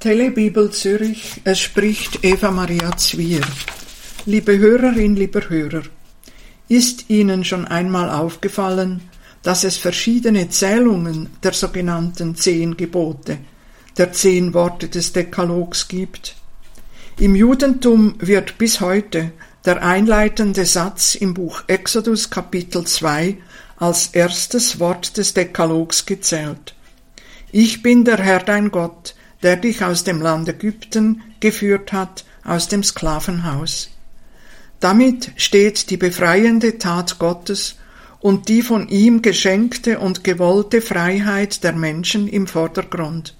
Telebibel Zürich, es spricht Eva Maria Zwier. Liebe Hörerin, lieber Hörer, ist Ihnen schon einmal aufgefallen, dass es verschiedene Zählungen der sogenannten 10 Gebote, der 10 Worte des Dekalogs gibt? Im Judentum wird bis heute der einleitende Satz im Buch Exodus Kapitel 2 als erstes Wort des Dekalogs gezählt. Ich bin der Herr dein Gott, der dich aus dem Land Ägypten geführt hat, aus dem Sklavenhaus. Damit steht die befreiende Tat Gottes und die von ihm geschenkte und gewollte Freiheit der Menschen im Vordergrund.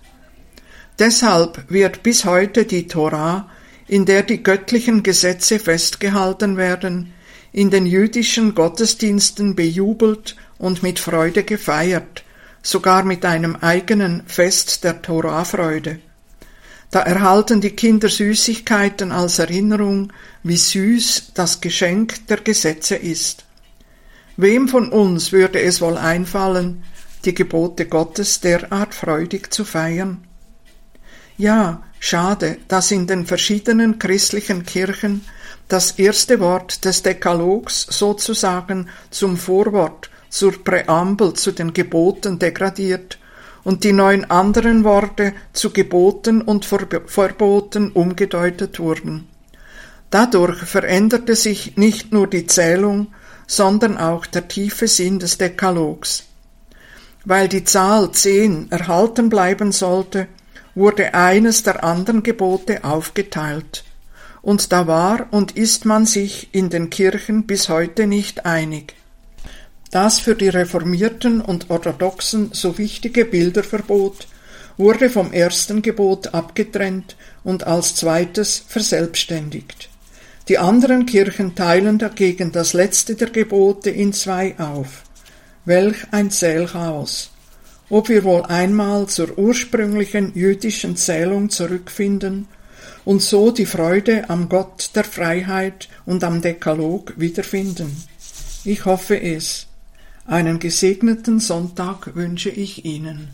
Deshalb wird bis heute die Tora, in der die göttlichen Gesetze festgehalten werden, in den jüdischen Gottesdiensten bejubelt und mit Freude gefeiert, sogar mit einem eigenen Fest der Torafreude. Da erhalten die Kinder Süßigkeiten als Erinnerung, wie süß das Geschenk der Gesetze ist. Wem von uns würde es wohl einfallen, die Gebote Gottes derart freudig zu feiern? Ja, schade, dass in den verschiedenen christlichen Kirchen das erste Wort des Dekalogs sozusagen zum Vorwort, zur Präambel zu den Geboten degradiert und die 9 anderen Worte zu Geboten und Verboten umgedeutet wurden. Dadurch veränderte sich nicht nur die Zählung, sondern auch der tiefe Sinn des Dekalogs. Weil die Zahl 10 erhalten bleiben sollte, wurde eines der anderen Gebote aufgeteilt. Und da war und ist man sich in den Kirchen bis heute nicht einig. Das für die Reformierten und Orthodoxen so wichtige Bilderverbot wurde vom ersten Gebot abgetrennt und als zweites verselbstständigt. Die anderen Kirchen teilen dagegen das letzte der Gebote in 2 auf. Welch ein Zählchaos! Ob wir wohl einmal zur ursprünglichen jüdischen Zählung zurückfinden und so die Freude am Gott der Freiheit und am Dekalog wiederfinden? Ich hoffe es. Einen gesegneten Sonntag wünsche ich Ihnen.